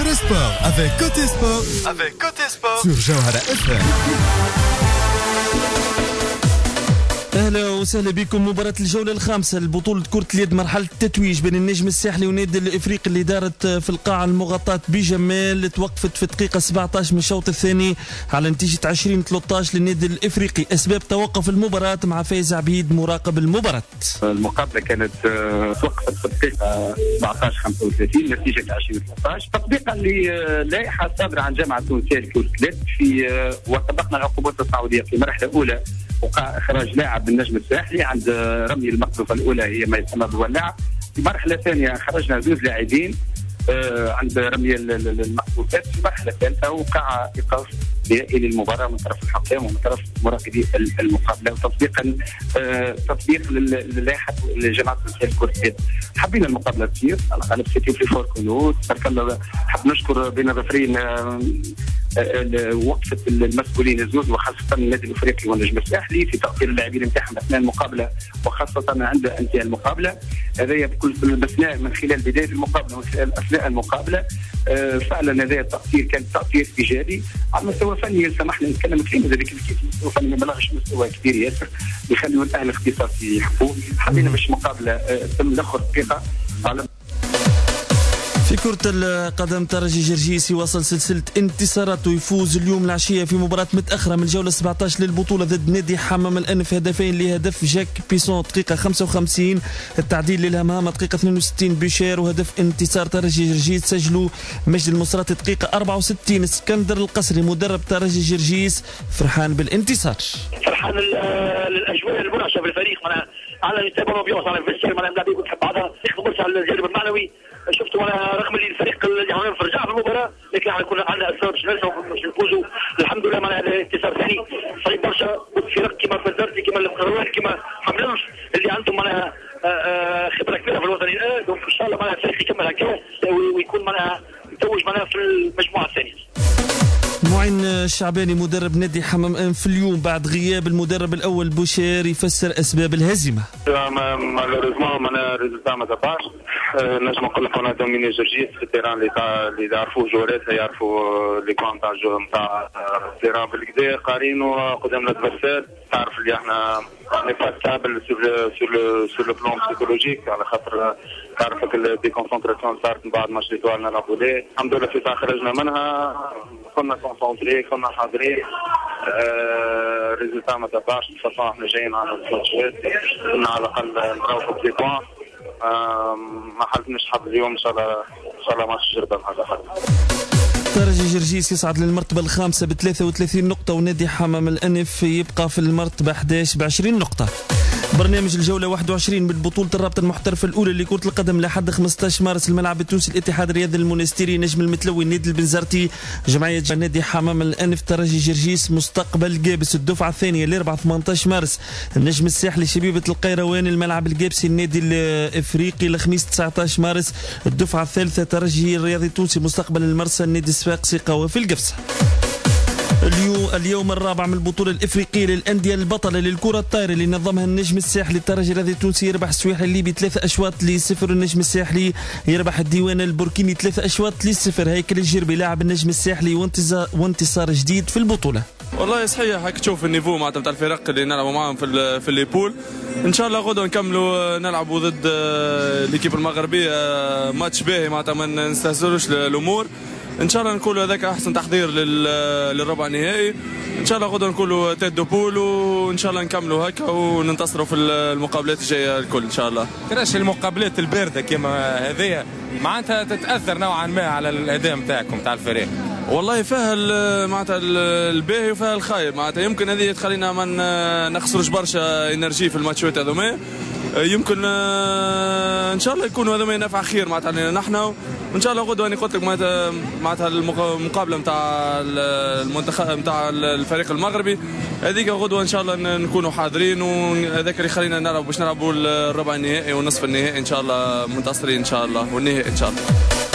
le sport avec Côté Sport. Sur Jawhara FM. اهلا وسهلا بكم. مباراة الجولة الخامسة لبطولة كرة اليد مرحلة التتويج بين النجم الساحلي ونادي الافريقي اللي دارت في القاعة المغطاة بجمال توقفت في الدقيقة 17 من الشوط الثاني على نتيجة 20-13 للنادي الافريقي. اسباب توقف المباراة مع فايز عبيد مراقب المباراة. المقابلة كانت توقفت في الدقيقة 17-35 نتيجة 20-13 تطبيقا للائحة الصادرة عن جامعة تونسية لكرة اليد في وطبقنا العقوبات التعويضية في المرحلة الأولى. وقع إخراج لاعب بالنجم الساحلي عند رمي المقذوفة الأولى هي ما يسمى بالولاعة. في المرحلة الثانية خرجنا زوج لاعبين عند رمي المقذوفات. في المرحلة الثالثة وقع إيقاف نهائي للمباراة من طرف الحكام ومن طرف مراقبي المقابلة تطبيق للائحة جامعة تونسية لكرة اليد. حبينا المقابلة تصير على قالب سيتي في فور كونوت. حاب نشكر بين الظفرين وقفة المسؤولين الزوز وخاصة النادي الافريقي والنجم الساحلي في تأثير اللاعبين نتاعهم اثناء المقابله وخاصه عند انتهاء المقابله. هذا بكل لبسناه من خلال بدايه المقابله ومن خلال اثناء المقابله. فعلا هذا التأثير كان تأثير ايجابي على المستوى الفني. سمحنا نتكلم كلمه ذلك المستوى الفني ما بلغش مستوى كبير ياسر يخلوا الاهل اختصاصي يحكوا. حبينا باش المقابله تم الاخر دقيقه على في كرة القدم ترجي جرجيس يواصل سلسلة انتصاراته ويفوز اليوم العشية في مباراة متأخرة من الجولة 17 للبطولة ضد نادي حمام الأنف هدفين لهدف جاك بيسون دقيقة 55 التعديل للهمامة دقيقة 62 بشير وهدف انتصار ترجي جرجيس سجلوا مجد المصراتي دقيقة 64. اسكندر القصري مدرب ترجي جرجيس فرحان بالانتصار. فرحان للأجواء المنعشة بالفريق على يتابع الامبيونس على الفيستير معناها اللاعبين كنت تحب بعضها ياخذوا برشا على الجانب المعنوي. شفتوا رغم اللي الفريق اللي عمل في رجع في المباراه لكن كنا عندنا اسباب باش نفوزوا الحمد لله معناها الانتصار ثاني صعيب برشا. فرق كما فزرتي كما القروان كما حملانش اللي عندهم معناها خبره كبيره في الوطني الان. دونك ان شاء الله معناها الفريق يكمل هكا ويكون معناها يتوج معناها في المجموعه الثانيه. معين الشعباني مدرب نادي حمام أنف اليوم بعد غياب المدرب الأول بوشير يفسر أسباب الهزيمة. مالوريزمون معناها ريزلتا ما تبعش. نجم نقول لك انا دوميني جورجيس في التيران اللي يعرفوا جولاتها يعرفوا لي كوان تاع الجو نتاع التيران بالكدا قارين وقدام الادفيرسير. تعرف اللي احنا نبقى ستابل سور لو بلون بسيكولوجيك على خاطر تعرفك الديكونسونتراسيون صارت من بعد ماتش ليتوال نابولي. الحمد لله في ساعه خرجنا منها كنا كونسونتري كنا حاضرين. ريزلتا ما تبعش بصراحه احنا جايين على الماتشات كنا على الاقل نروحوا بلي بوان. ما حلفناش حظ اليوم ان شاء الله ماتش جربه بهذا الحال. ترجي جرجيس يصعد للمرتبة الخامسة ب 33 نقطة ونادي حمام الأنف يبقى في المرتبة 11 ب 20 نقطة. برنامج الجولة 21 من بطولة الرابطة المحترفة الأولى لكرة القدم لحد 15 مارس الملعب التونسي الاتحاد الرياضي المونستيري نجم المتلوي نادي البنزرتي جمعية نادي حمام الأنف ترجي جرجيس مستقبل جابس الدفعة الثانية لأربعة 18 مارس النجم الساحلي شبيبة القيروان الملعب الجابسي النادي الإفريقي الخميس 19 مارس الدفعة الثالثة ترجي الرياضي التونسي مستقبل المرسى النادي الصفاقسي قوة في القفصة. اليوم الرابع من البطولة الإفريقية للأندية البطلة للكرة الطايرة اللي نظمها النجم الساحلي الترجي الرياضي التونسي يربح السويحلي الليبي 3 أشواط ل0. النجم الساحلي يربح الديوان البوركيني 3 أشواط ل0. هيكل الجربي لاعب النجم الساحلي وانتصار جديد في البطولة. والله صحيح هيك تشوف النيفو معناتها نتاع الفرق اللي نلعبوا معاهم في الليبول. ان شاء الله غدوه نكملوا نلعبوا ضد ليكيب المغربيه ماتش باهي معناتها ما نستهزلوش الامور. ان شاء الله نقولوا هذاك احسن تحضير للربع النهائي. ان شاء الله غدوه نقولوا تيت دو بول وان شاء الله نكملوا هكا وننتصروا في المقابلات الجايه الكل ان شاء الله. كراش المقابلات البارده كما هذه معناتها تتاثر نوعا ما على الاداء نتاعكم تاع الفريق؟ والله فيها معناتها الباهي وفيها الخايب معناتها يمكن هذه تخلينا ما نخسروش برشا انرجي في الماتشات هذوما. يمكن ان شاء الله يكونوا هذوما نافع خير معناتها لنا نحن وان شاء الله غدوه انا قلت لك معناتها المقابله نتاع المنتخب نتاع الفريق المغربي هذيك غدوه ان شاء الله نكونوا حاضرين وهذاك اللي خلينا نلعب باش نلعبوا الربع النهائي والنصف النهائي ان شاء الله منتصرين ان شاء الله والنهائي ان شاء الله.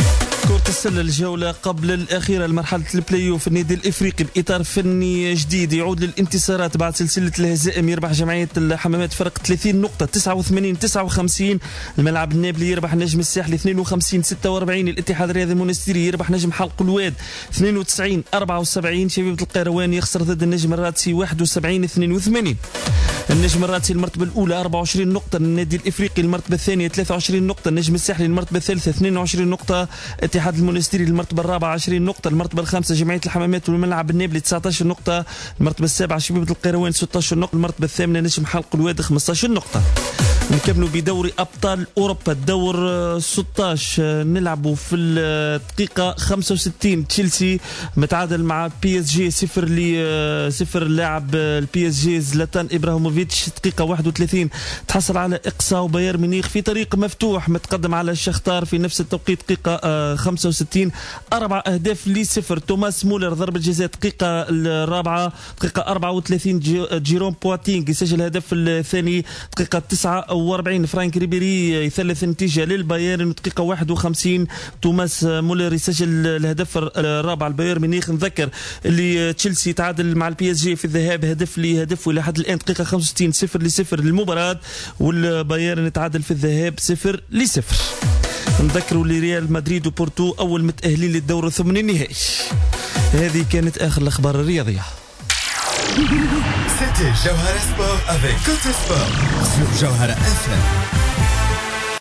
كرة السلة الجولة قبل الأخيرة لمرحلة البلاي اوف. النادي الإفريقي بإطار فني جديد يعود للانتصارات بعد سلسلة الهزائم. يربح جمعية الحمامات فرق 30 نقطة 89-59. الملعب النابلي يربح نجم الساحلي 52-46. الاتحاد الرياضي المنستيري يربح نجم حلق الواد 92-74. شبيبة القيروان يخسر ضد النجم الرادسي 71-82. النجم الرادسي المرتبة الأولى 24 نقطة. النادي الإفريقي المرتبة الثانية 23 نقطة. النجم الساحلي المرتبة الثالثة 22 نقطة. اتحاد المنستيري المرتبة الرابعة 20 نقطة. المرتبة الخامسة جمعية الحمامات والملعب النابلي 19 نقطة. المرتبة السابعة شبيبة القيروان 16 نقطة. المرتبة الثامنة نجم حلق الواد 15 نقطة. نكملوا بدوري أبطال أوروبا الدور 16. نلعبوا في الدقيقة 65 تشيلسي متعادل مع بي اس جي 0-0. اللاعب البي اس جي زلاتان إبراهيموفيتش دقيقة 31 تحصل على إقصاء. وبايرن ميونخ في طريق مفتوح متقدم على الشختار في نفس التوقيت دقيقة 65 4 أهداف ل0. توماس مولر ضربة جزاء دقيقة الرابعة دقيقة 34. جيروم بواتينغ يسجل الهدف الثاني دقيقة 49. فرانك ريبيري يثلث النتيجة للبايرن دقيقة 51. توماس مولر يسجل الهدف الرابع. البايرن ميونخ نذكر اللي تشيلسي تعادل مع البي اس جي في الذهاب هدف لهدف والى حد الآن دقيقة 65 0-0 للمباراة. والبايرن تعادل في الذهاب 0-0. نذكروا لريال مدريد وبورتو أول متأهلين للدور الثمانية النهائي. هذه كانت آخر الأخبار الرياضية. C'était Jawhara Sport avec Côté Sport sur Jawhara FM.